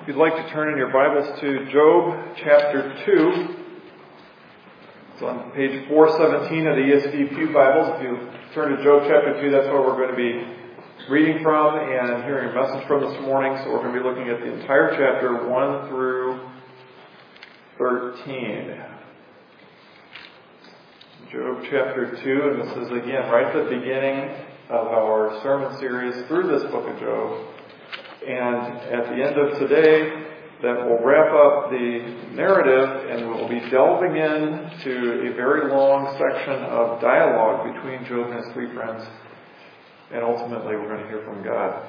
If you'd like to turn in your Bibles to Job chapter 2, it's on page 417 of the ESV Pew Bibles. If you turn to Job chapter 2, that's where we're going to be reading from and hearing a message from this morning. So we're going to be looking at the entire chapter 1 through 13. Job chapter 2, and this is again right at the beginning of our sermon series through this book of Job. And at the end of today, that will wrap up the narrative, and we'll be delving into a very long section of dialogue between Job and his three friends. And ultimately, we're going to hear from God.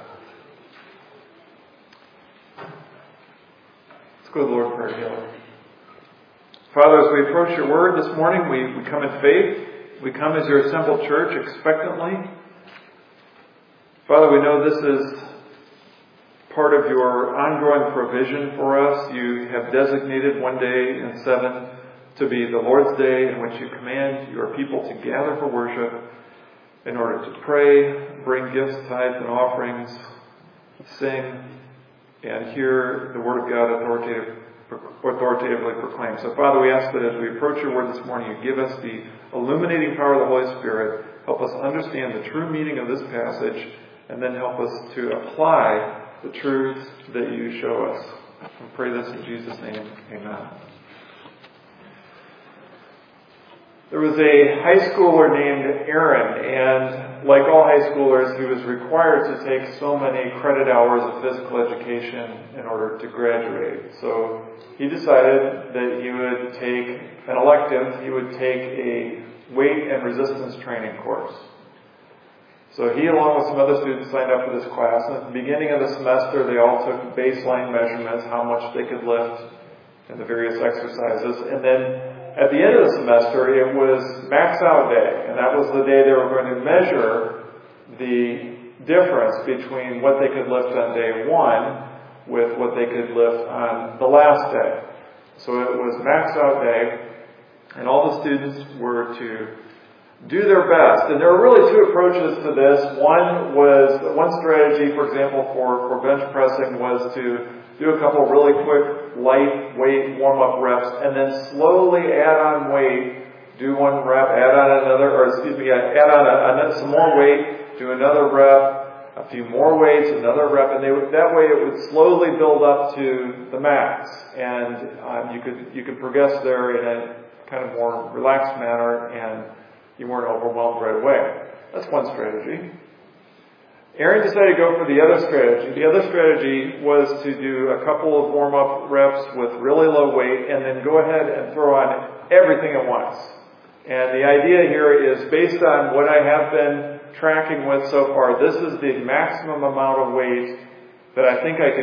Let's go to the Lord in prayer together. Father, as we approach your word this morning, we come in faith. We come as your assembled church expectantly. Father, we know this is part of your ongoing provision for us. You have designated one day in 7 to be the Lord's day in which you command your people to gather for worship in order to pray, bring gifts, tithes, and offerings, sing, and hear the word of God authoritatively proclaimed. So, Father, we ask that as we approach your word this morning, you give us the illuminating power of the Holy Spirit. Help us understand the true meaning of this passage, and then help us to apply the truths that you show us. We pray this in Jesus' name. Amen. There was a high schooler named Aaron, and like all high schoolers, he was required to take so many credit hours of physical education in order to graduate. So he decided that he would take an elective. He would take a weight and resistance training course. So he, along with some other students, signed up for this class. And at the beginning of the semester, they all took baseline measurements, how much they could lift, and the various exercises. And then at the end of the semester, it was max out day. And that was the day they were going to measure the difference between what they could lift on day 1 with what they could lift on the last day. So it was max out day, and all the students were to do their best. And there were really two approaches to this. One strategy, for example, for bench pressing was to do a couple really quick light weight warm-up reps and then slowly add on weight, do one rep, add on some more weight, do another rep, a few more weights, another rep, and that way it would slowly build up to the max. And you could progress there in a kind of more relaxed manner, and you weren't overwhelmed right away. That's one strategy. Aaron decided to go for the other strategy. The other strategy was to do a couple of warm-up reps with really low weight and then go ahead and throw on everything at once. And the idea here is based on what I have been tracking with so far. This is the maximum amount of weight that I think I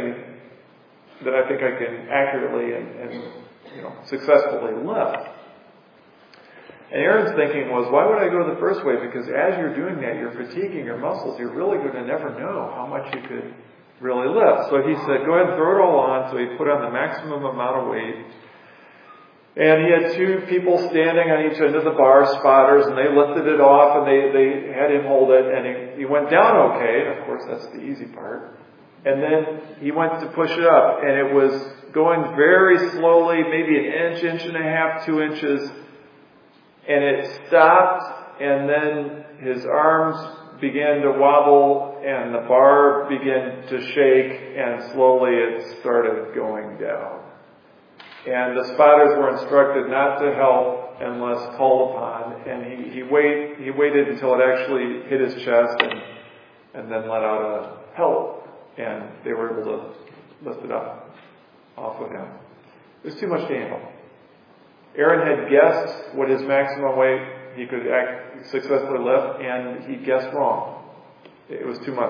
can accurately and successfully lift. And Aaron's thinking was, why would I go the first way? Because as you're doing that, you're fatiguing your muscles. You're really going to never know how much you could really lift. So he said, go ahead and throw it all on. So he put on the maximum amount of weight. And he had two people standing on each end of the bar, spotters, and they lifted it off, and they had him hold it, and he went down okay. Of course, that's the easy part. And then he went to push it up, and it was going very slowly, maybe an inch, inch and a half, 2 inches. And it stopped, and then his arms began to wobble, and the bar began to shake, and slowly it started going down. And the spotters were instructed not to help unless called upon, and he waited until it actually hit his chest, and then let out a help, and they were able to lift it up off of him. It was too much to handle. Aaron had guessed what his maximum weight he could successfully lift, and he guessed wrong. It was too much.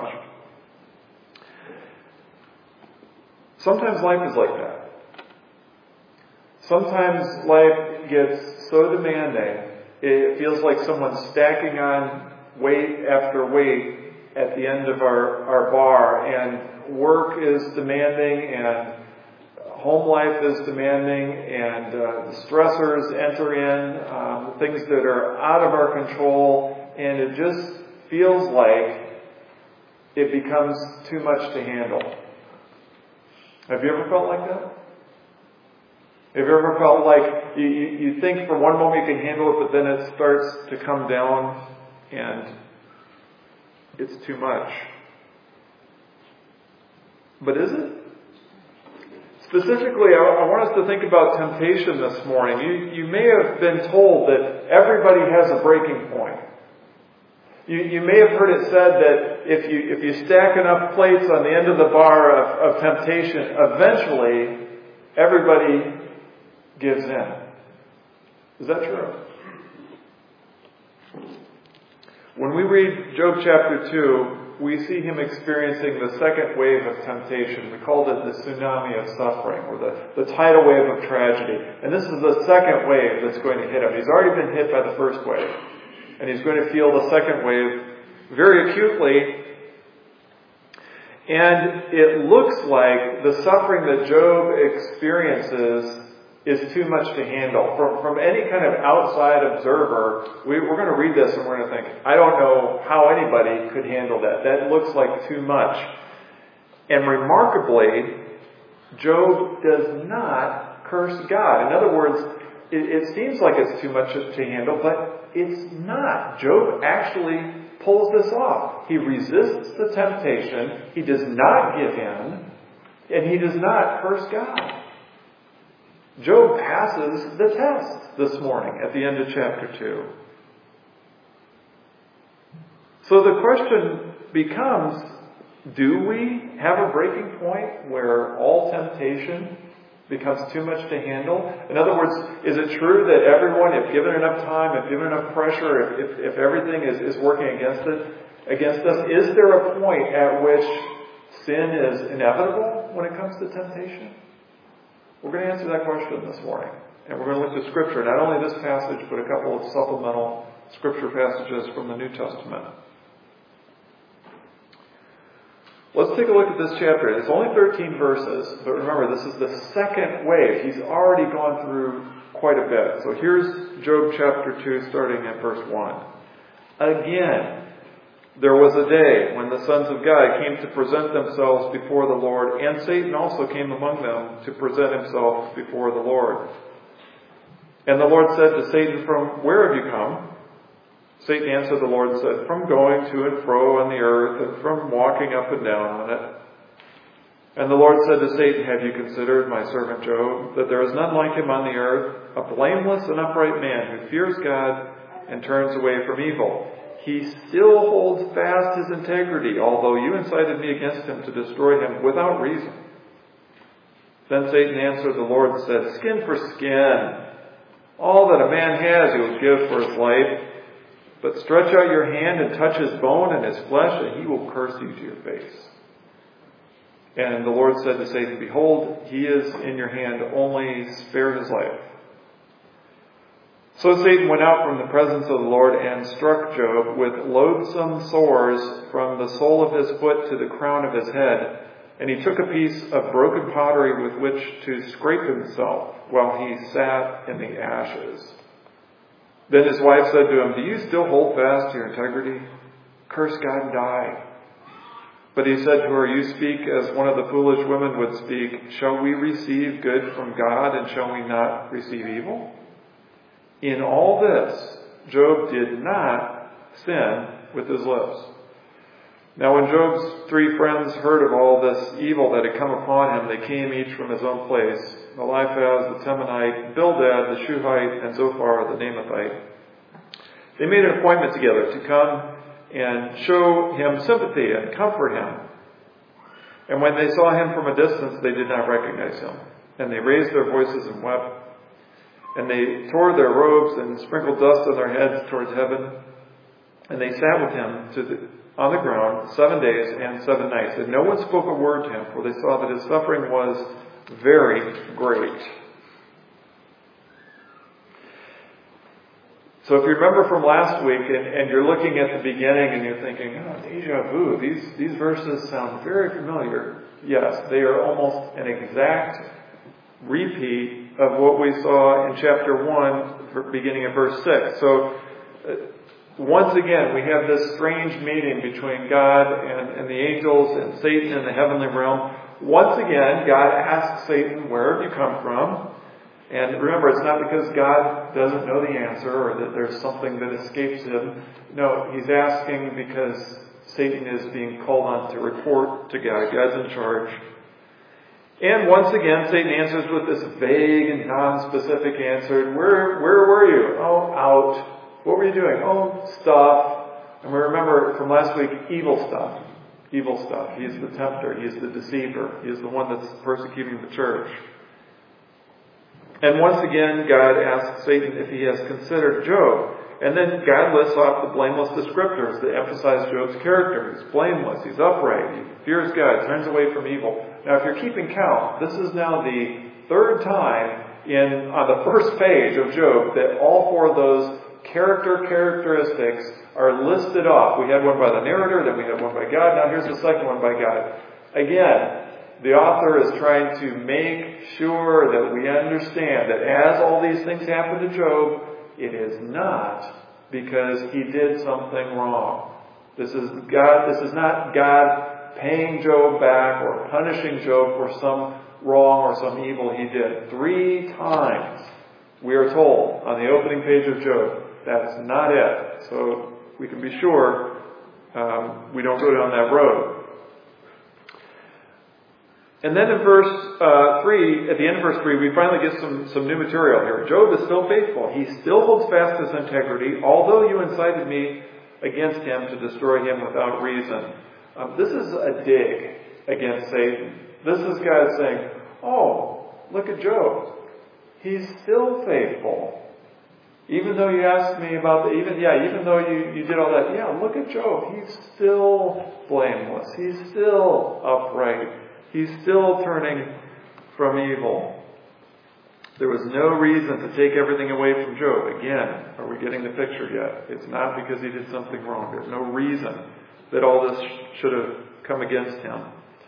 Sometimes life is like that. Sometimes life gets so demanding, it feels like someone's stacking on weight after weight at the end of our bar, and work is demanding, and home life is demanding, and the stressors enter in, things that are out of our control, and it just feels like it becomes too much to handle. Have you ever felt like that? Have you ever felt like you think for one moment you can handle it, but then it starts to come down and it's too much? But is it? Specifically, I want us to think about temptation this morning. You may have been told that everybody has a breaking point. You may have heard it said that if you stack enough plates on the end of the bar of temptation, eventually everybody gives in. Is that true? When we read Job chapter 2, we see him experiencing the second wave of temptation. We called it the tsunami of suffering, or the tidal wave of tragedy. And this is the second wave that's going to hit him. He's already been hit by the first wave. And he's going to feel the second wave very acutely. And it looks like the suffering that Job experiences is too much to handle. From any kind of outside observer, we're going to read this and we're going to think, I don't know how anybody could handle that. That looks like too much. And remarkably, Job does not curse God. In other words, it seems like it's too much to handle, but it's not. Job actually pulls this off. He resists the temptation. He does not give in. And he does not curse God. Job passes the test this morning at the end of chapter 2. So the question becomes, do we have a breaking point where all temptation becomes too much to handle? In other words, is it true that everyone, if given enough time, if given enough pressure, if everything is working against us, is there a point at which sin is inevitable when it comes to temptation? We're going to answer that question this morning. And we're going to look to Scripture, not only this passage, but a couple of supplemental Scripture passages from the New Testament. Let's take a look at this chapter. It's only 13 verses, but remember, this is the second wave. He's already gone through quite a bit. So here's Job chapter 2, starting at verse 1. Again, there was a day when the sons of God came to present themselves before the Lord, and Satan also came among them to present himself before the Lord. And the Lord said to Satan, "From where have you come?" Satan answered the Lord and said, "From going to and fro on the earth, and from walking up and down on it." And the Lord said to Satan, "Have you considered my servant Job, that there is none like him on the earth, a blameless and upright man who fears God and turns away from evil? He still holds fast his integrity, although you incited me against him to destroy him without reason." Then Satan answered the Lord and said, "Skin for skin. All that a man has he will give for his life. But stretch out your hand and touch his bone and his flesh, and he will curse you to your face." And the Lord said to Satan, "Behold, he is in your hand, only spare his life." So Satan went out from the presence of the Lord and struck Job with loathsome sores from the sole of his foot to the crown of his head. And he took a piece of broken pottery with which to scrape himself while he sat in the ashes. Then his wife said to him, "Do you still hold fast to your integrity? Curse God and die." But he said to her, "You speak as one of the foolish women would speak. Shall we receive good from God, and shall we not receive evil?" In all this, Job did not sin with his lips. Now when Job's 3 friends heard of all this evil that had come upon him, they came each from his own place: Eliphaz the Temanite, Bildad the Shuhite, and Zophar the Naamathite. They made an appointment together to come and show him sympathy and comfort him. And when they saw him from a distance, they did not recognize him. And they raised their voices and wept. And they tore their robes and sprinkled dust on their heads towards heaven. And they sat with him on the ground 7 days and 7 nights. And no one spoke a word to him, for they saw that his suffering was very great. So if you remember from last week, and you're looking at the beginning and you're thinking, "Oh, deja vu, these verses sound very familiar." Yes, they are almost an exact repeat of what we saw in chapter 1, beginning at verse 6. So once again, we have this strange meeting between God and the angels and Satan in the heavenly realm. once again, God asks Satan, where have you come from? And remember, it's not because God doesn't know the answer or that there's something that escapes him. No, he's asking because Satan is being called on to report to God. God's in charge. And once again, Satan answers with this vague and non-specific answer. Where were you? Oh, out. What were you doing? Oh, stuff. And we remember from last week, evil stuff. Evil stuff. He's the tempter. He's the deceiver. He's the one that's persecuting the church. And once again, God asks Satan if he has considered Job. And then God lists off the blameless descriptors that emphasize Job's character. He's blameless. He's upright. He fears God. Turns away from evil. Now, if you're keeping count, this is now the third time on the first page of Job that all four of those characteristics are listed off. We had one by the narrator, then we had one by God. Now here's the second one by God. Again, the author is trying to make sure that we understand that as all these things happen to Job, it is not because he did something wrong. This is not God paying Job back or punishing Job for some wrong or some evil he did. 3 times we are told on the opening page of Job, that's not it. So we can be sure we don't go down that road. And then in verse 3, at the end of verse 3, we finally get some new material here. Job is still faithful. He still holds fast his integrity, although you incited me against him to destroy him without reason. This is a dig against Satan. This is God saying, oh, look at Job. He's still faithful. Even though you asked me about even though you did all that, look at Job. He's still blameless. He's still upright. He's still turning from evil. There was no reason to take everything away from Job. Again, are we getting the picture yet? It's not because he did something wrong. There's no reason that all this should have come against him.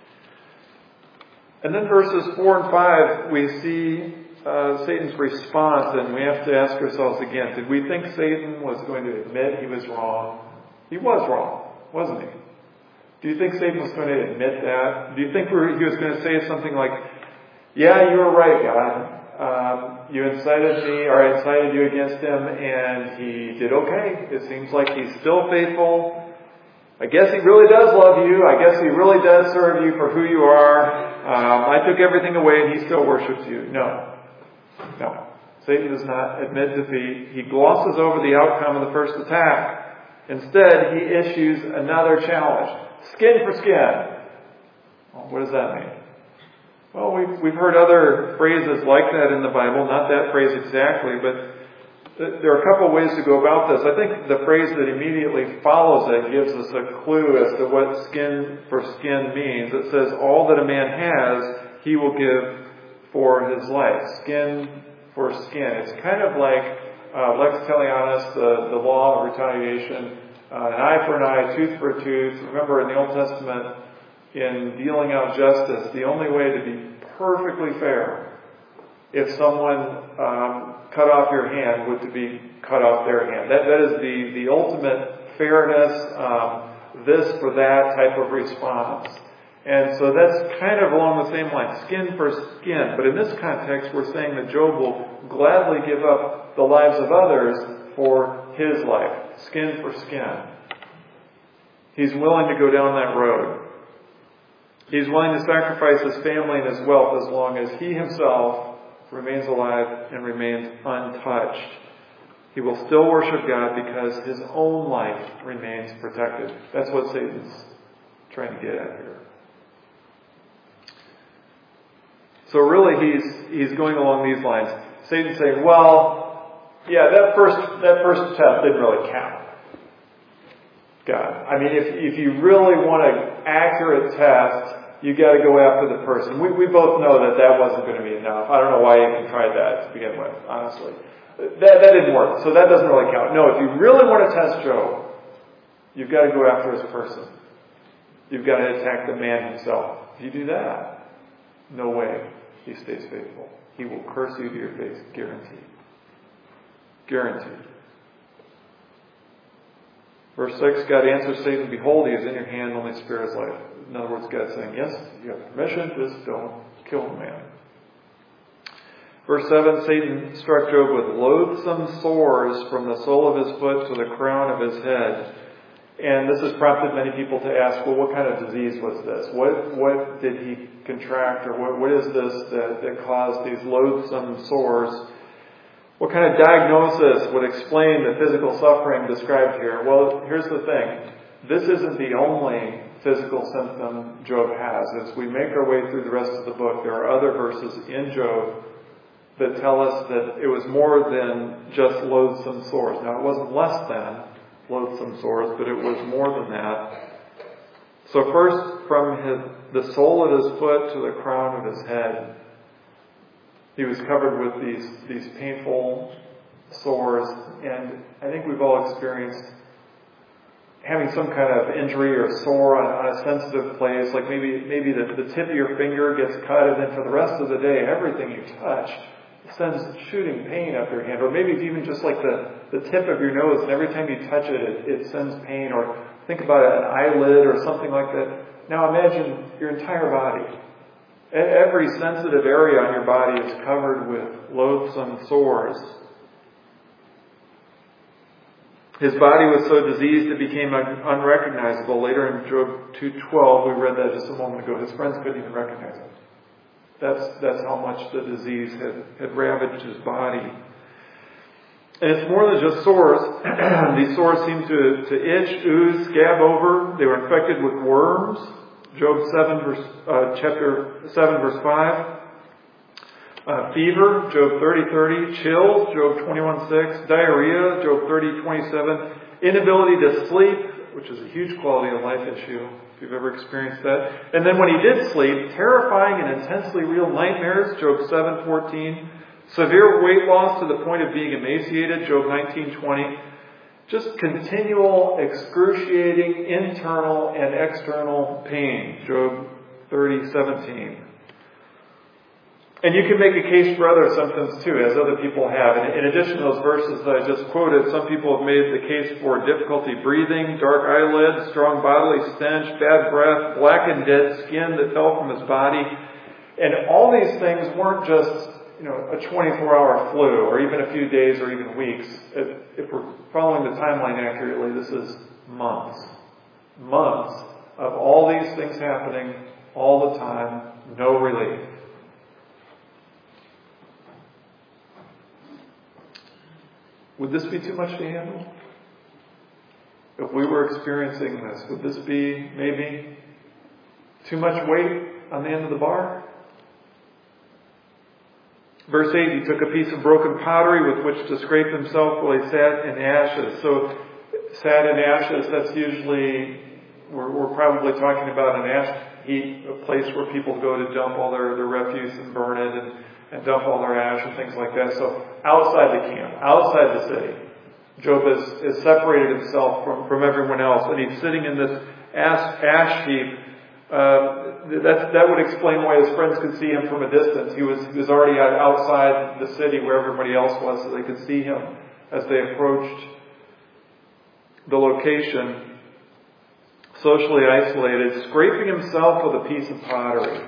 And then verses 4 and 5, we see Satan's response, and we have to ask ourselves again, did we think Satan was going to admit he was wrong? He was wrong, wasn't he? Do you think Satan was going to admit that? Do you think he was going to say something like, yeah, you were right, God. You incited me, or I incited you against him, and he did okay. It seems like he's still faithful. I guess he really does love you. I guess he really does serve you for who you are. I took everything away, and he still worships you. No. Satan does not admit defeat. He glosses over the outcome of the first attack. Instead, he issues another challenge. Skin for skin. Well, what does that mean? Well, we've heard other phrases like that in the Bible, not that phrase exactly, but there are a couple of ways to go about this. I think the phrase that immediately follows it gives us a clue as to what skin for skin means. It says, all that a man has, he will give for his life. Skin for skin. It's kind of like lex talionis, the law of retaliation. An eye for an eye, tooth for a tooth. Remember, in the Old Testament, in dealing out justice, the only way to be perfectly fair, if someone cut off your hand, would to be cut off their hand. That is the ultimate fairness, this for that type of response. And so that's kind of along the same line, skin for skin. But in this context, we're saying that Job will gladly give up the lives of others for his life. Skin for skin. He's willing to go down that road. He's willing to sacrifice his family and his wealth as long as he himself remains alive and remains untouched. He will still worship God because his own life remains protected. That's what Satan's trying to get at here. So really he's going along these lines. Satan's saying, well, yeah, that first test didn't really count. God. I mean, if you really want an accurate test, you got to go after the person. We both know that wasn't going to be enough. I don't know why you even tried that to begin with, honestly. That didn't work, so that doesn't really count. No, if you really want to test Job, you've got to go after his person. You've got to attack the man himself. If you do that, no way he stays faithful. He will curse you to your face, guaranteed. Guaranteed. Verse 6, God answers Satan, behold, he is in your hand, only spare his life. In other words, God saying, yes, you have permission, just don't kill the man. Verse 7, Satan struck Job with loathsome sores from the sole of his foot to the crown of his head. And this has prompted many people to ask, well, what kind of disease was this? What did he contract, or what is this that caused these loathsome sores? What kind of diagnosis would explain the physical suffering described here? Well, here's the thing. This isn't the only physical symptom Job has. As we make our way through the rest of the book, there are other verses in Job that tell us that it was more than just loathsome sores. Now, it wasn't less than loathsome sores, but it was more than that. So first, from the sole of his foot to the crown of his head, he was covered with these painful sores. And I think we've all experienced having some kind of injury or sore on a sensitive place, like maybe the tip of your finger gets cut, and then for the rest of the day, everything you touch sends shooting pain up your hand. Or maybe it's even just like the tip of your nose, and every time you touch it, it sends pain. Or think about an eyelid or something like that. Now imagine your entire body. Every sensitive area on your body is covered with loathsome sores. His body was so diseased it became unrecognizable. Later in Job 2:12, we read that just a moment ago. His friends couldn't even recognize him. That's how much the disease had ravaged his body. And it's more than just sores. These sores seem to itch, ooze, scab over. They were infected with worms. Chapter 7, verse 5. Fever, Job 30:30. Chills, Job 21:6. Diarrhea, Job 30:27. Inability to sleep, which is a huge quality of life issue, if you've ever experienced that. And then when he did sleep, terrifying and intensely real nightmares, Job 7:14. Severe weight loss to the point of being emaciated, Job 19:20. Just continual, excruciating, internal and external pain, Job 30:17. And you can make a case for other symptoms too, as other people have. And in addition to those verses that I just quoted, some people have made the case for difficulty breathing, dark eyelids, strong bodily stench, bad breath, blackened dead skin that fell from his body. And all these things weren't just, a 24-hour flu, or even a few days, or even weeks. If we're following the timeline accurately, this is months. Months of all these things happening all the time, no relief. Would this be too much to handle? If we were experiencing this, would this be maybe too much weight on the end of the bar? Verse 8, he took a piece of broken pottery with which to scrape himself while he sat in ashes. So, sat in ashes, that's usually, we're probably talking about an ash heap, a place where people go to dump all their refuse and burn it and dump all their ash and things like that. So, outside the camp, outside the city, Job has separated himself from everyone else, and he's sitting in this ash heap. That would explain why his friends could see him from a distance. He was already outside the city where everybody else was, so they could see him as they approached the location. Socially isolated, scraping himself with a piece of pottery.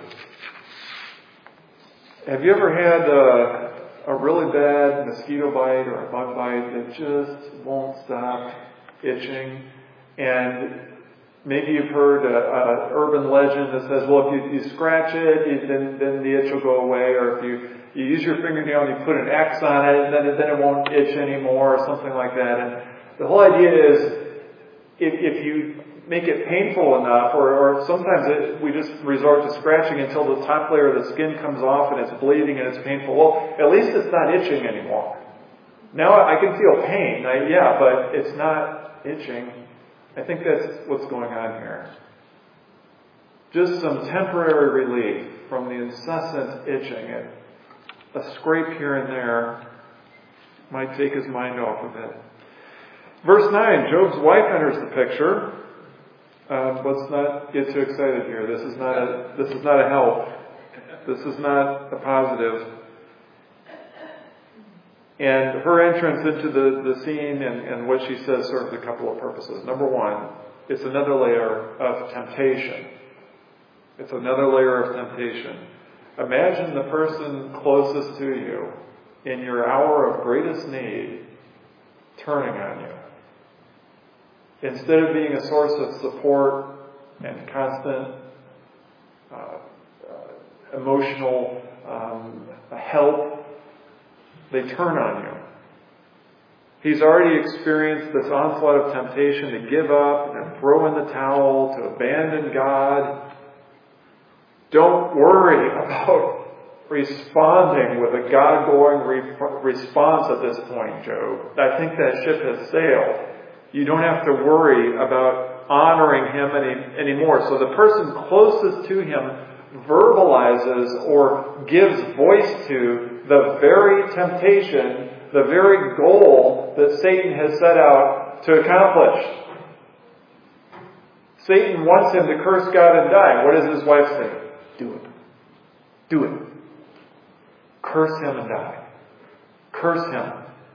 Have you ever had a really bad mosquito bite or a bug bite that just won't stop itching? And maybe you've heard an urban legend that says, well, if you scratch it, then the itch will go away. Or if you use your fingernail and you put an X on it, then it won't itch anymore, or something like that. And the whole idea is, if you make it painful enough, or sometimes we just resort to scratching until the top layer of the skin comes off and it's bleeding and it's painful. Well, at least it's not itching anymore. Now I can feel pain, but it's not itching. I think that's what's going on here. Just some temporary relief from the incessant itching. A scrape here and there might take his mind off of it. Verse 9, Job's wife enters the picture. Let's not get too excited here. This is not a help. This is not a positive. And her entrance into the scene and what she says serves a couple of purposes. Number one, it's another layer of temptation. It's another layer of temptation. Imagine the person closest to you in your hour of greatest need turning on you. Instead of being a source of support and constant emotional help, they turn on you. He's already experienced this onslaught of temptation to give up and throw in the towel, to abandon God. Don't worry about responding with a God-going response at this point, Job. I think that ship has sailed. You don't have to worry about honoring him anymore. So the person closest to him verbalizes or gives voice to the very temptation, the very goal that Satan has set out to accomplish. Satan wants him to curse God and die. What does his wife say? Do it. Do it. Curse him and die. Curse him.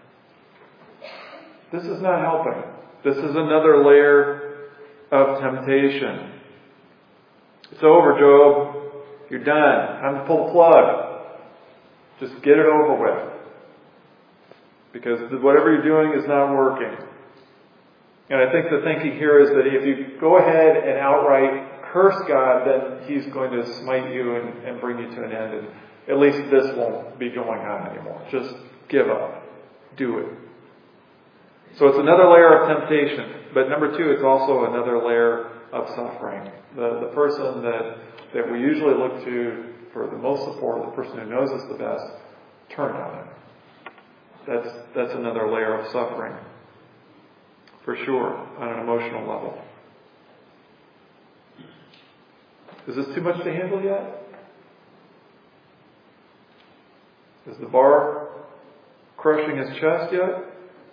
This is not helping. This is another layer of temptation. It's over, Job. You're done. Time to pull the plug. Just get it over with. Because whatever you're doing is not working. And I think the thinking here is that if you go ahead and outright curse God, then He's going to smite you and bring you to an end. And at least this won't be going on anymore. Just give up. Do it. So it's another layer of temptation. But number two, it's also another layer of suffering. The person that we usually look to for the most support, the person who knows us the best, turn on him. That's another layer of suffering. For sure, on an emotional level. Is this too much to handle yet? Is the bar crushing his chest yet?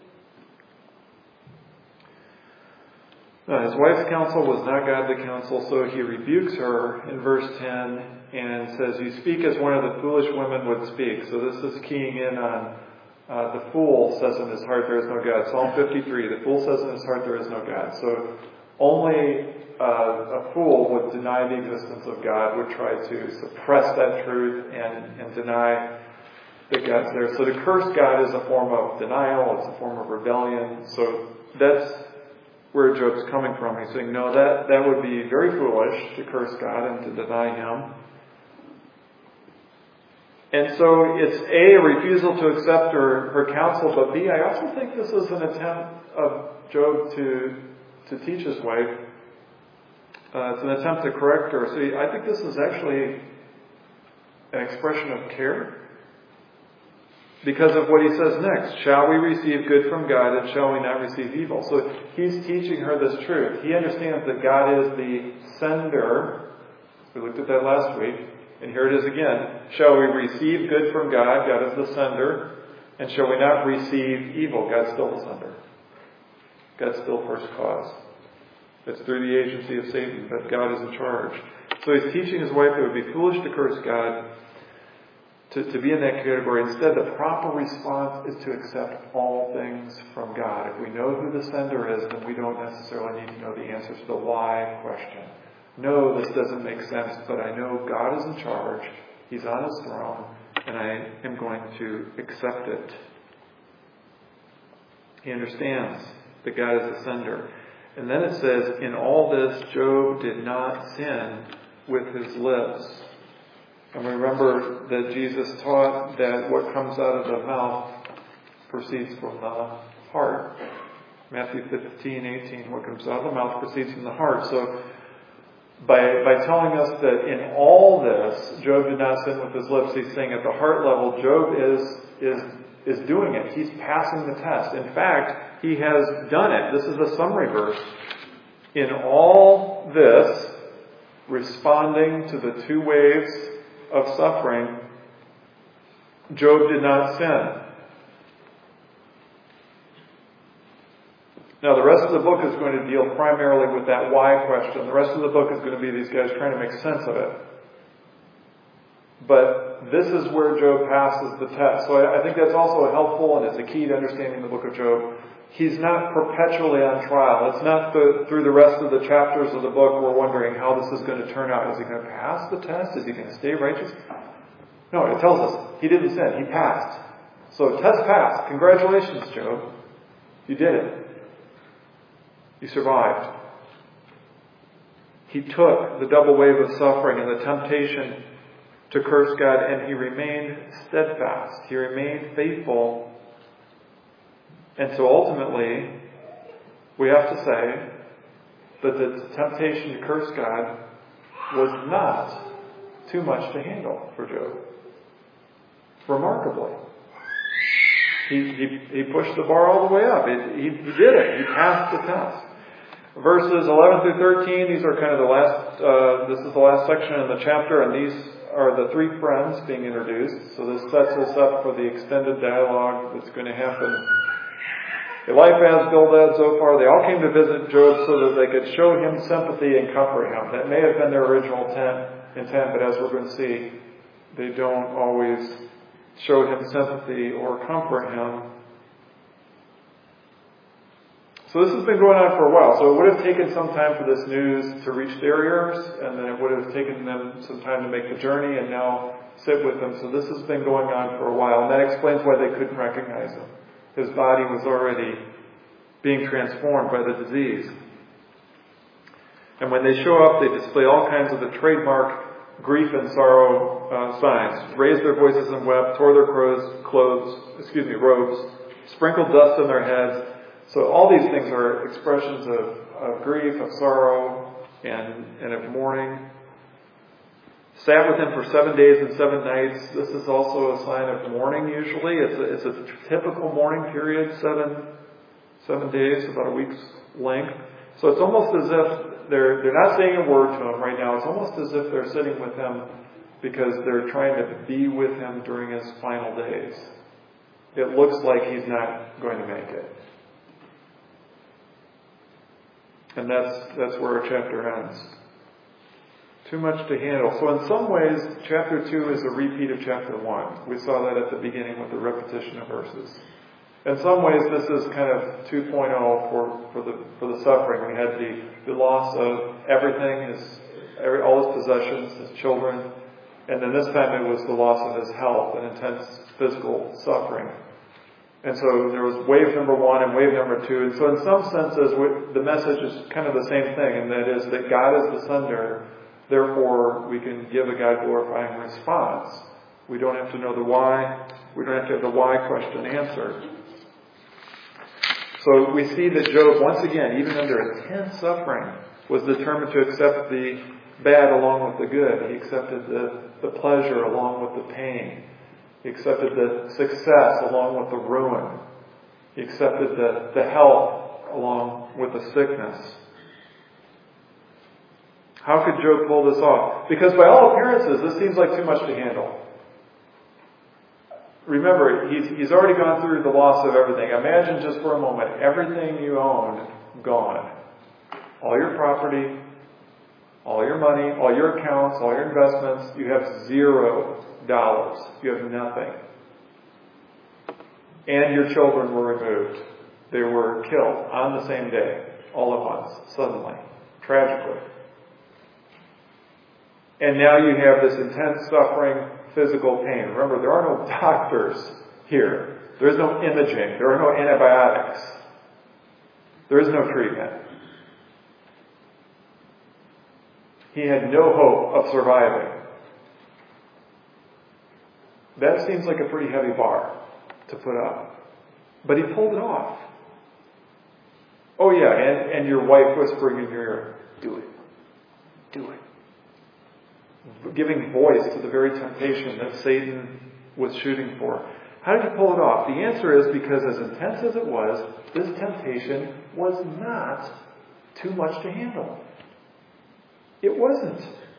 His wife's counsel was not godly counsel, so he rebukes her in verse 10 and says, "You speak as one of the foolish women would speak." So this is keying in on the fool says in his heart there is no God. Psalm 53, the fool says in his heart there is no God. So only a fool would deny the existence of God, would try to suppress that truth and deny that God's there. So to curse God is a form of denial, it's a form of rebellion. So that's where Job's coming from. He's saying, no, that would be very foolish to curse God and to deny Him. And so it's A, a refusal to accept her counsel, but B, I also think this is an attempt of Job to teach his wife. It's an attempt to correct her. So I think this is actually an expression of care because of what he says next. Shall we receive good from God and shall we not receive evil? So he's teaching her this truth. He understands that God is the sender. We looked at that last week. And here it is again. Shall we receive good from God? God is the sender. And shall we not receive evil? God's still the sender. God's still first cause. It's through the agency of Satan, but God is in charge. So he's teaching his wife it would be foolish to curse God, to be in that category. Instead, the proper response is to accept all things from God. If we know who the sender is, then we don't necessarily need to know the answer to the why question. No, this doesn't make sense, but I know God is in charge. He's on His throne, and I am going to accept it. He understands that God is the sender. And then it says, in all this, Job did not sin with his lips. And we remember that Jesus taught that what comes out of the mouth proceeds from the heart. Matthew 15:18, what comes out of the mouth proceeds from the heart. So by telling us that in all this, Job did not sin with his lips, he's saying at the heart level, Job is doing it. He's passing the test. In fact, he has done it. This is a summary verse. In all this, responding to the two waves of suffering, Job did not sin. Now, the rest of the book is going to deal primarily with that why question. The rest of the book is going to be these guys trying to make sense of it. But this is where Job passes the test. So I think that's also helpful, and it's a key to understanding the book of Job, he's not perpetually on trial. It's not through the rest of the chapters of the book we're wondering how this is going to turn out. Is he going to pass the test? Is he going to stay righteous? No, it tells us he didn't sin. He passed. So test passed. Congratulations, Job. You did it. You survived. He took the double wave of suffering and the temptation to curse God, and he remained steadfast. He remained faithful. And so ultimately, we have to say that the temptation to curse God was not too much to handle for Job. Remarkably. He pushed the bar all the way up. He did it. He passed the test. Verses 11 through 13, these are kind of the last, this is the last section in the chapter, and these are the three friends being introduced. So this sets us up for the extended dialogue that's going to happen. Eliphaz, Bildad, Zophar, they all came to visit Job so that they could show him sympathy and comfort him. That may have been their original intent, but as we're going to see, they don't always show him sympathy or comfort him. So this has been going on for a while. So it would have taken some time for this news to reach their ears, and then it would have taken them some time to make the journey and now sit with them. So this has been going on for a while, and that explains why they couldn't recognize him. His body was already being transformed by the disease. And when they show up, they display all kinds of the trademark grief and sorrow signs. Raised their voices and wept, tore their robes, sprinkled dust on their heads. So all these things are expressions of grief, of sorrow, and of mourning. Sat with him for 7 days and 7 nights. This is also a sign of mourning usually. It's a typical mourning period, 7 days, about a week's length. So it's almost as if they're not saying a word to him right now. It's almost as if they're sitting with him because they're trying to be with him during his final days. It looks like he's not going to make it. And that's where our chapter ends. Too much to handle. So in some ways, chapter 2 is a repeat of chapter 1. We saw that at the beginning with the repetition of verses. In some ways, this is kind of 2.0 for the suffering. We had the loss of everything, all his possessions, his children, and then this time it was the loss of his health and intense physical suffering. And so there was wave number 1 and wave number 2. And so in some senses, the message is kind of the same thing, and that is that God is the sender. Therefore, we can give a God-glorifying response. We don't have to know the why. We don't have to have the why question answered. So we see that Job, once again, even under intense suffering, was determined to accept the bad along with the good. He accepted the pleasure along with the pain. He accepted the success along with the ruin. He accepted the health along with the sickness. How could Job pull this off? Because by all appearances, this seems like too much to handle. Remember, he's already gone through the loss of everything. Imagine just for a moment, everything you owned gone. All your property, all your money, all your accounts, all your investments, you have $0. You have nothing. And your children were removed. They were killed on the same day, all at once, suddenly, tragically. And now you have this intense suffering, physical pain. Remember, there are no doctors here. There is no imaging. There are no antibiotics. There is no treatment. He had no hope of surviving. That seems like a pretty heavy bar to put up. But he pulled it off. Oh yeah, and your wife whispering in your ear, do it. Do it. Giving voice to the very temptation that Satan was shooting for. How did he pull it off? The answer is because as intense as it was, this temptation was not too much to handle. It wasn't.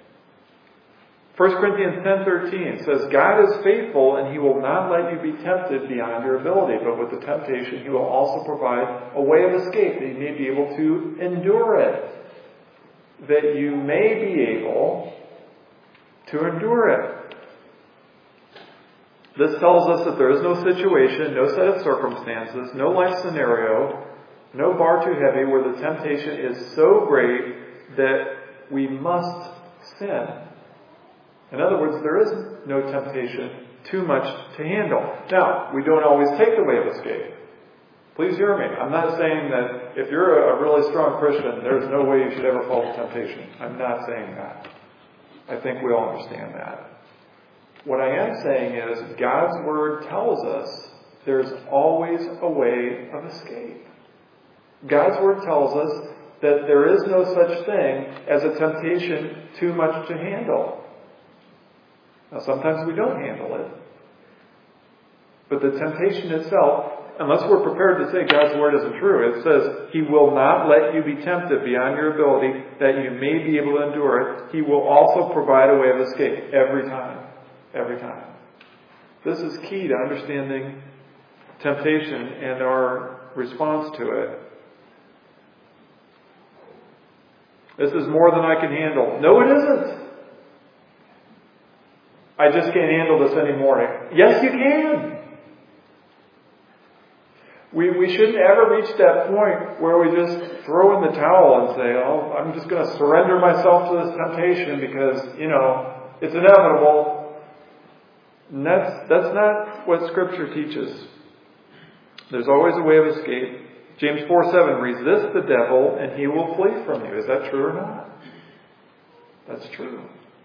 1 Corinthians 10:13 says, God is faithful and He will not let you be tempted beyond your ability, but with the temptation He will also provide a way of escape that you may be able to endure it. That you may be able to endure it. This tells us that there is no situation, no set of circumstances, no life scenario, no bar too heavy where the temptation is so great that we must sin. In other words, there is no temptation too much to handle. Now, we don't always take the way of escape. Please hear me. I'm not saying that if you're a really strong Christian, there's no way you should ever fall to temptation. I'm not saying that. I think we all understand that. What I am saying is God's Word tells us there's always a way of escape. God's Word tells us that there is no such thing as a temptation too much to handle. Now, sometimes we don't handle it. But the temptation itself, unless we're prepared to say God's Word isn't true, it says, He will not let you be tempted beyond your ability that you may be able to endure it. He will also provide a way of escape every time. Every time. This is key to understanding temptation and our response to it. This is more than I can handle. No, it isn't. I just can't handle this anymore. Yes, you can. We shouldn't ever reach that point where we just throw in the towel and say, oh, I'm just going to surrender myself to this temptation because, it's inevitable. And that's not what Scripture teaches. There's always a way of escape. James 4:7, resist the devil and he will flee from you. Is that true or not? That's true.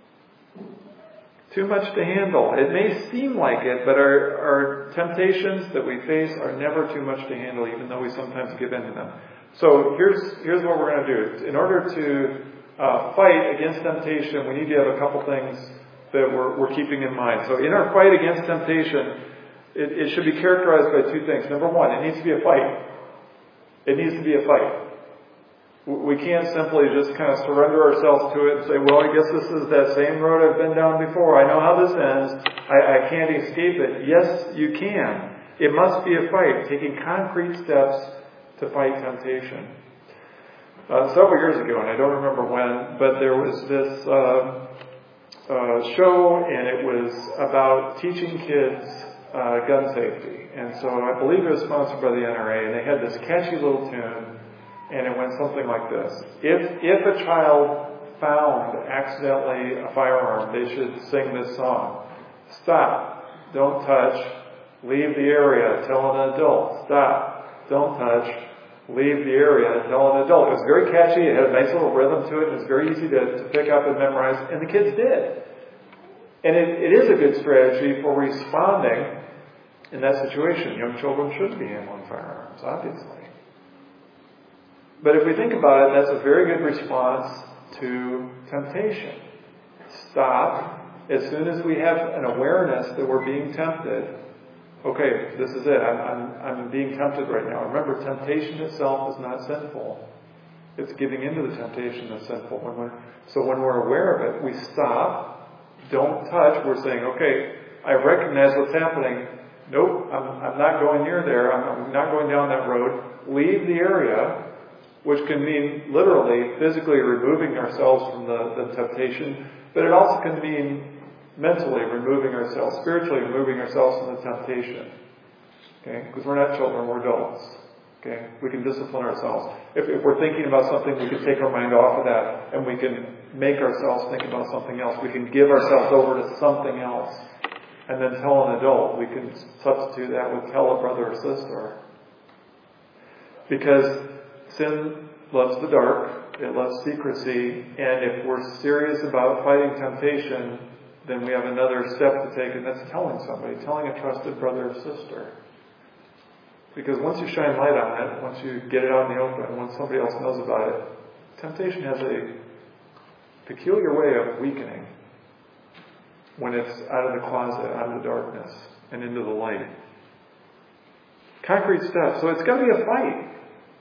Too much to handle. It may seem like it, but our temptations that we face are never too much to handle, even though we sometimes give in to them. So here's what we're going to do. In order to fight against temptation, we need to have a couple things that we're keeping in mind. So in our fight against temptation, it should be characterized by two things. Number one, it needs to be a fight. It needs to be a fight. We can't simply just kind of surrender ourselves to it and say, well, I guess this is that same road I've been down before. I know how this ends. I can't escape it. Yes, you can. It must be a fight, taking concrete steps to fight temptation. Several years ago, and I don't remember when, but there was this show, and it was about teaching kids gun safety. And so I believe it was sponsored by the NRA, and they had this catchy little tune, and it went something like this. If a child found accidentally a firearm, they should sing this song. Stop. Don't touch. Leave the area. Tell an adult. Stop. Don't touch. Leave the area. Tell an adult. It was very catchy. It had a nice little rhythm to it. And it was very easy to pick up and memorize. And the kids did. And it is a good strategy for responding in that situation. Young children should be handling firearms, obviously. But if we think about it, that's a very good response to temptation. Stop. As soon as we have an awareness that we're being tempted, okay, this is it. I'm being tempted right now. Remember, temptation itself is not sinful. It's giving into the temptation that's sinful. So when we're aware of it, we stop. Don't touch. We're saying, okay, I recognize what's happening. Nope, I'm not going near there. I'm not going down that road. Leave the area, which can mean literally, physically removing ourselves from the temptation, but it also can mean mentally removing ourselves, spiritually removing ourselves from the temptation. Okay? Because we're not children, we're adults. Okay? We can discipline ourselves. If we're thinking about something, we can take our mind off of that, and we can make ourselves think about something else. We can give ourselves over to something else. And then tell an adult. We can substitute that with tell a brother or sister. Because sin loves the dark. It loves secrecy. And if we're serious about fighting temptation, then we have another step to take, and that's telling somebody, telling a trusted brother or sister. Because once you shine light on it, once you get it out in the open, once somebody else knows about it, temptation has a peculiar way of weakening when it's out of the closet, out of the darkness, and into the light. Concrete steps. So it's got to be a fight.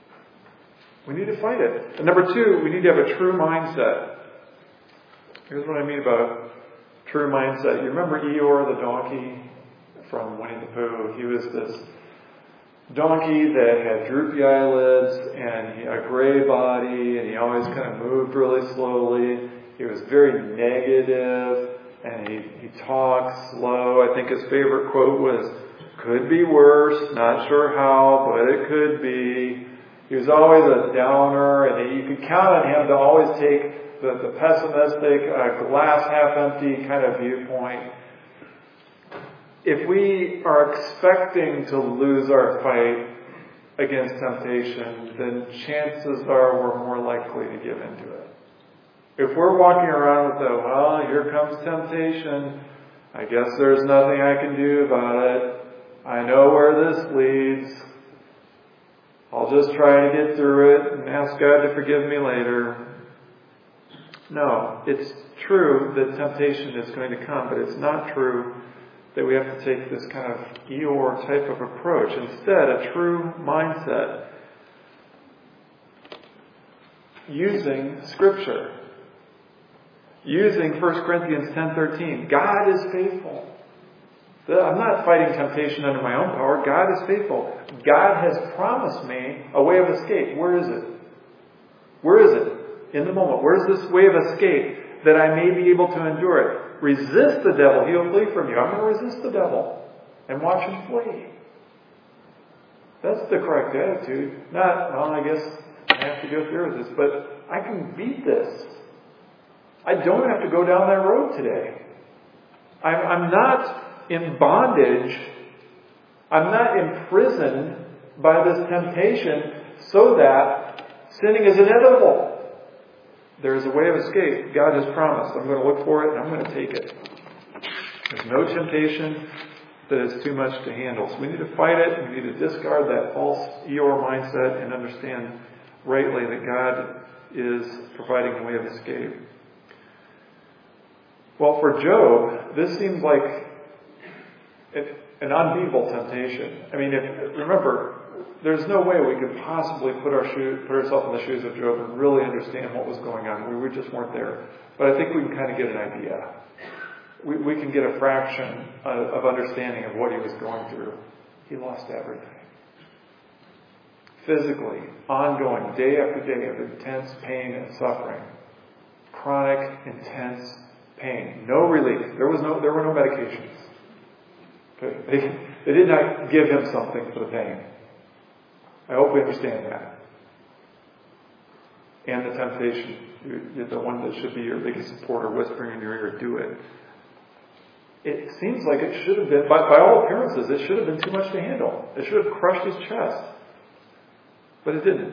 We need to fight it. And number two, we need to have a true mindset. Here's what I mean about true mindset. You remember Eeyore the donkey from Winnie the Pooh? He was this donkey that had droopy eyelids and a gray body, and he always kind of moved really slowly. He was very negative. and he talks slow. I think his favorite quote was, "Could be worse, not sure how, but it could be." He was always a downer, and you could count on him to always take the pessimistic, glass half empty kind of viewpoint. If we are expecting to lose our fight against temptation, then chances are we're more likely to give into it. If we're walking around with well, here comes temptation, I guess there's nothing I can do about it, I know where this leads, I'll just try to get through it and ask God to forgive me later. No, it's true that temptation is going to come, but it's not true that we have to take this kind of Eeyore type of approach. Instead, a true mindset using Scripture. Using 1 Corinthians 10:13. God is faithful. I'm not fighting temptation under my own power. God is faithful. God has promised me a way of escape. Where is it? Where is it? In the moment. Where's this way of escape that I may be able to endure it? Resist the devil. He'll flee from you. I'm going to resist the devil and watch him flee. That's the correct attitude. Not, I guess I have to go through with this, but I can beat this. I don't have to go down that road today. I'm not in bondage. I'm not imprisoned by this temptation so that sinning is inevitable. There is a way of escape. God has promised. I'm going to look for it and I'm going to take it. There's no temptation that is too much to handle. So we need to fight it. We need to discard that false Eeyore mindset and understand rightly that God is providing a way of escape. Well, for Job, this seems like an unbeatable temptation. I mean, remember, there's no way we could possibly put ourselves in the shoes of Job and really understand what was going on. We just weren't there. But I think we can kind of get an idea. We can get a fraction of understanding of what he was going through. He lost everything. Physically, ongoing, day after day of intense pain and suffering. Chronic, intense pain. No relief. There were no medications. Okay. They did not give him something for the pain. I hope we understand that. And the temptation. You're the one that should be your biggest supporter, whispering in your ear, do it. It seems like it should have been, by all appearances, it should have been too much to handle. It should have crushed his chest. But it didn't.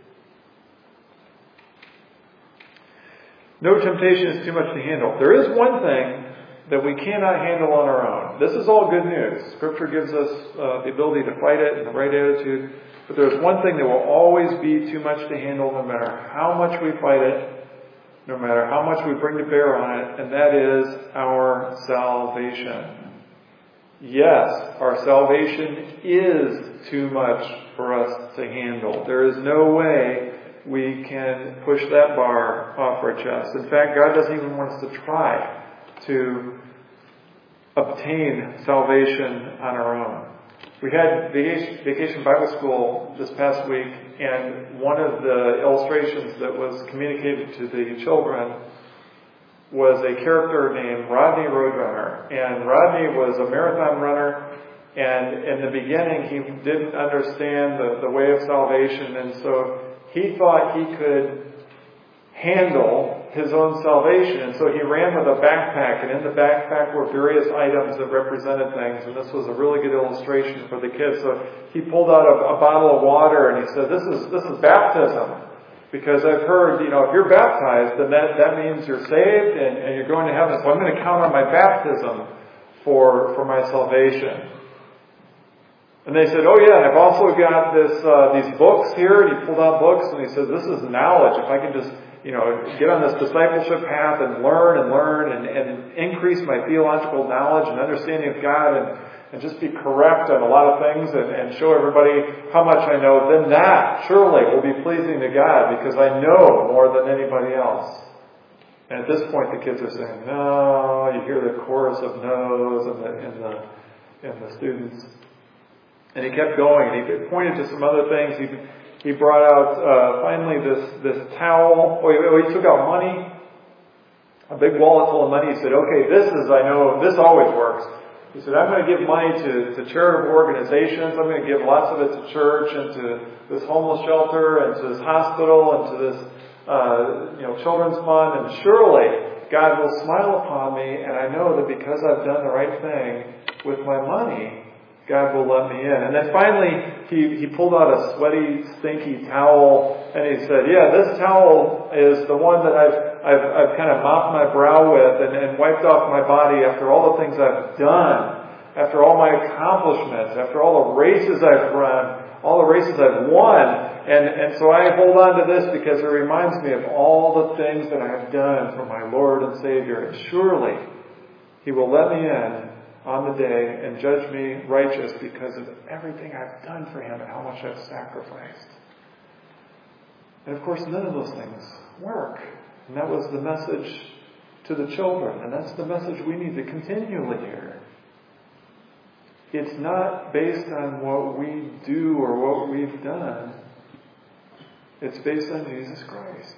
No temptation is too much to handle. There is one thing that we cannot handle on our own. This is all good news. Scripture gives us the ability to fight it and the right attitude. But there's one thing that will always be too much to handle no matter how much we fight it, no matter how much we bring to bear on it, and that is our salvation. Yes, our salvation is too much for us to handle. There is no way we can push that bar off our chest. In fact, God doesn't even want us to try to obtain salvation on our own. We had Vacation Bible School this past week, and one of the illustrations that was communicated to the children was a character named Rodney Roadrunner. And Rodney was a marathon runner, and in the beginning he didn't understand the way of salvation, and so he thought he could handle his own salvation, and so he ran with a backpack, and in the backpack were various items that represented things, and this was a really good illustration for the kids. So he pulled out a bottle of water, and he said, this is baptism, because I've heard, if you're baptized, then that means you're saved and you're going to heaven, so I'm going to count on my baptism for my salvation. And they said, oh yeah, and I've also got these books here, and he pulled out books, and he said, this is knowledge. If I can just get on this discipleship path and learn and increase my theological knowledge and understanding of God and just be correct on a lot of things and show everybody how much I know, then that surely will be pleasing to God because I know more than anybody else. And at this point the kids are saying, no, you hear the chorus of no's in the students. And he kept going, and he pointed to some other things. He brought out finally this towel. He took out money, a big wallet full of money. He said, okay, I know this always works. He said, I'm going to give money to charitable organizations. I'm going to give lots of it to church and to this homeless shelter and to this hospital and to this children's fund. And surely God will smile upon me, and I know that because I've done the right thing with my money, God will let me in. And then finally, he pulled out a sweaty, stinky towel, and he said, yeah, this towel is the one that I've kind of mopped my brow with and wiped off my body after all the things I've done, after all my accomplishments, after all the races I've run, all the races I've won. And so I hold on to this because it reminds me of all the things that I have done for my Lord and Savior. And surely He will let me in on the day and judge me righteous because of everything I've done for Him and how much I've sacrificed. And of course, none of those things work. And that was the message to the children. And that's the message we need to continually hear. It's not based on what we do or what we've done. It's based on Jesus Christ.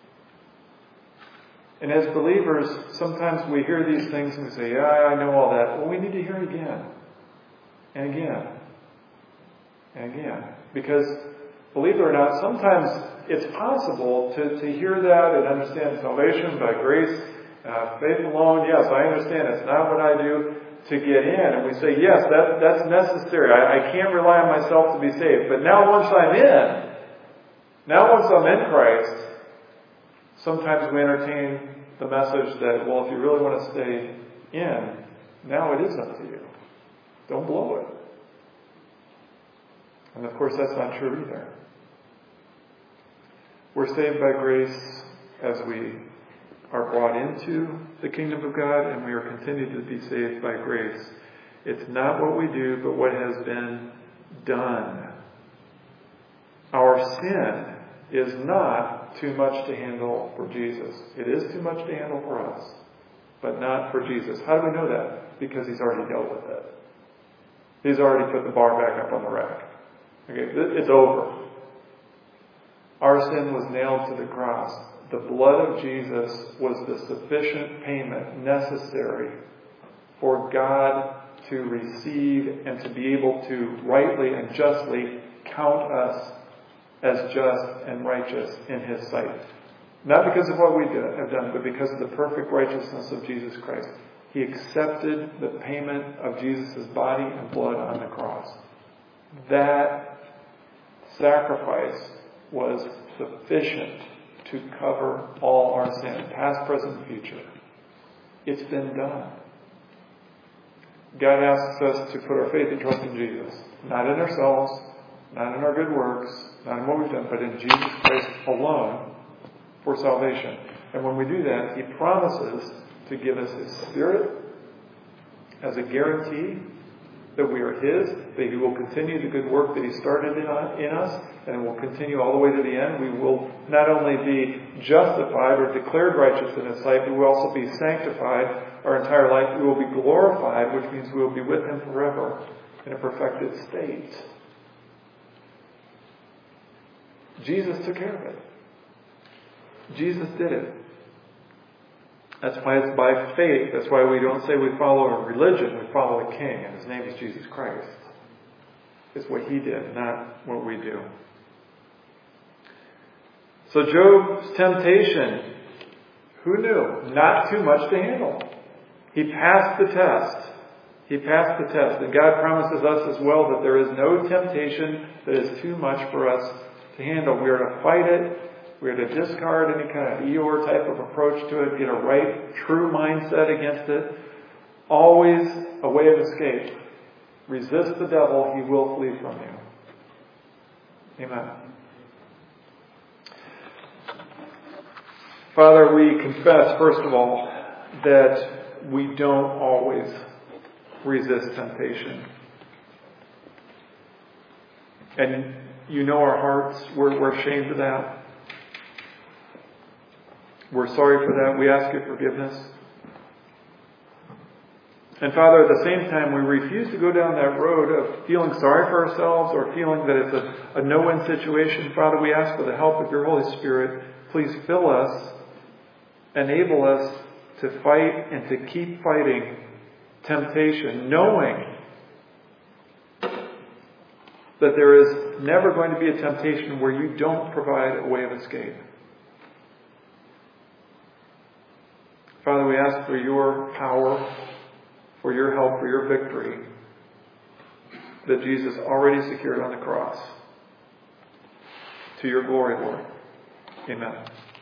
And as believers, sometimes we hear these things and we say, yeah, I know all that. Well, we need to hear it again. And again. And again. Because, believe it or not, sometimes it's possible to hear that and understand salvation by grace, faith alone. Yes, I understand. It's not what I do to get in. And we say, yes, that's necessary. I can't rely on myself to be saved. But now once I'm in Christ, sometimes we entertain the message that, well, if you really want to stay in, now it is up to you. Don't blow it. And of course, that's not true either. We're saved by grace as we are brought into the kingdom of God, and we are continued to be saved by grace. It's not what we do, but what has been done. Our sin is not too much to handle for Jesus. It is too much to handle for us, but not for Jesus. How do we know that? Because He's already dealt with it. He's already put the bar back up on the rack. Okay, it's over. Our sin was nailed to the cross. The blood of Jesus was the sufficient payment necessary for God to receive and to be able to rightly and justly count us as just and righteous in His sight. Not because of what we have done, but because of the perfect righteousness of Jesus Christ. He accepted the payment of Jesus' body and blood on the cross. That sacrifice was sufficient to cover all our sin, past, present, and future. It's been done. God asks us to put our faith and trust in Jesus. Not in ourselves, not in our good works, not in what we've done, but in Jesus Christ alone for salvation. And when we do that, He promises to give us His Spirit as a guarantee that we are His, that He will continue the good work that He started in us, and will continue all the way to the end. We will not only be justified or declared righteous in His sight, but we will also be sanctified our entire life. We will be glorified, which means we will be with Him forever in a perfected state. Jesus took care of it. Jesus did it. That's why it's by faith. That's why we don't say we follow a religion. We follow a King, and His name is Jesus Christ. It's what He did, not what we do. So Job's temptation, who knew? Not too much to handle. He passed the test. He passed the test. And God promises us as well that there is no temptation that is too much for us to handle. We are to fight it. We are to discard any kind of Eeyore type of approach to it. Get a right, true mindset against it. Always a way of escape. Resist the devil. He will flee from you. Amen. Father, we confess, first of all, that we don't always resist temptation. And you know our hearts. We're ashamed of that. We're sorry for that. We ask your forgiveness. And Father, at the same time, we refuse to go down that road of feeling sorry for ourselves or feeling that it's a no-win situation. Father, we ask for the help of your Holy Spirit. Please fill us, enable us to fight and to keep fighting temptation, knowing that there is never going to be a temptation where you don't provide a way of escape. Father, we ask for your power, for your help, for your victory that Jesus already secured on the cross. To your glory, Lord. Amen.